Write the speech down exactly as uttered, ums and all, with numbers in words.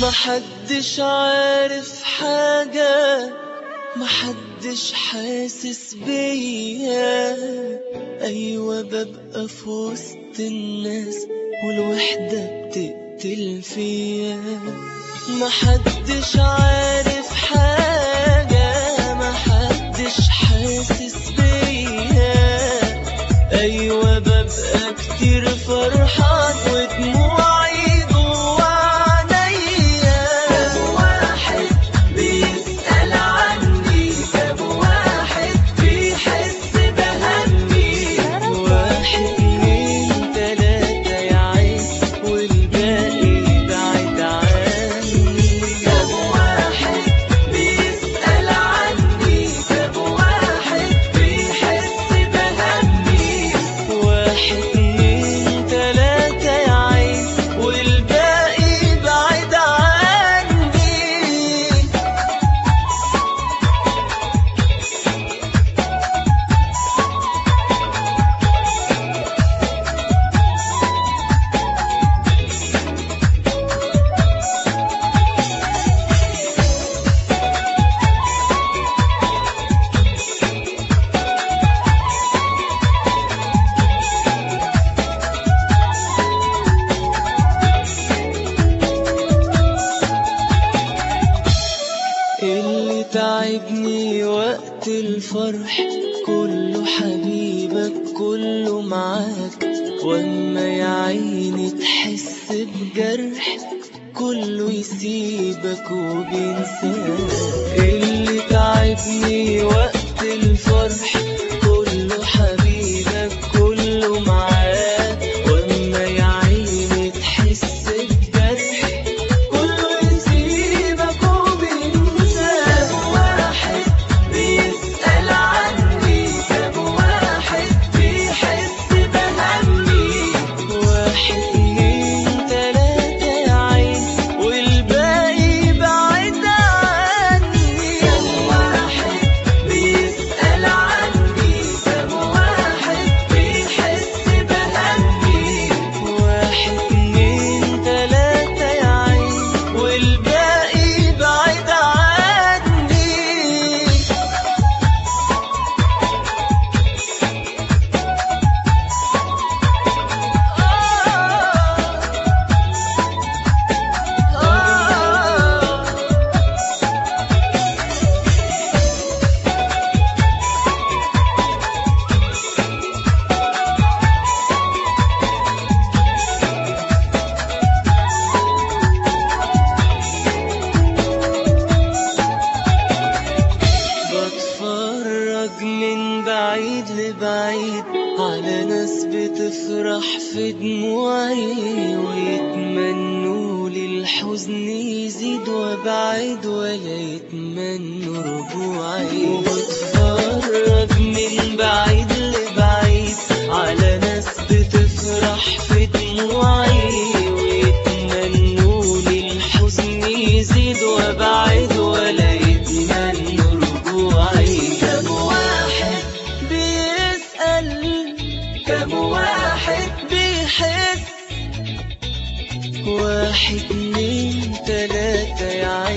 محدش عارف حاجة، محدش حاسس بيا. أيوة ببقى في وسط الناس والوحدة بتقتل فيا. محدش عارف حاجة، محدش حاسس بيا. أيوة ببقى كتير فرحان ودموعي جوا عينيا. كم واحد بيسأل عني، كم واحد بيحس بهمي. واحد اتنين تلاتة يا عين والباقي بعيد عني. كم واحد بيسأل عني، كم واحد بيحس بهمي. واحد اتنين تلاتة يا عين والباقي بعيد عني. اللي تعبني وقت الفرح كله حبيبك كله معاك، واما يا عيني تحس بجرح كله يسيبك وبينساك. اللي تعبني وقت الفرح كله حبيبك كله معاك، واما يا عيني تحس بجرح كله يسيبك وبينساك. واحد بيسأل عني، كم واحد بيحس بهمي. واحد اتنين تلاتة يا عين والباقي بعيد عني. كم واحد بيسأل عني، كم واحد بيحس بهمي. واحد اتنين تلاتة يا عين والباقي بعيد عني. بتفرج من بعيد لبعيد على ناس بتفرح في دموعي، ويتمنوا لي الحزن يزيد وابعد ولا يتمنوا رجوعي. وبتفرج من بعيد لبعيد على ناس بتفرح في دموعي، ويتمنوا لي الحزن يزيد وابعد ولا يتمنوا رجوعي. كم واحد بيسأل، كم واحد بيحس. واحد اتنين تلاتة يا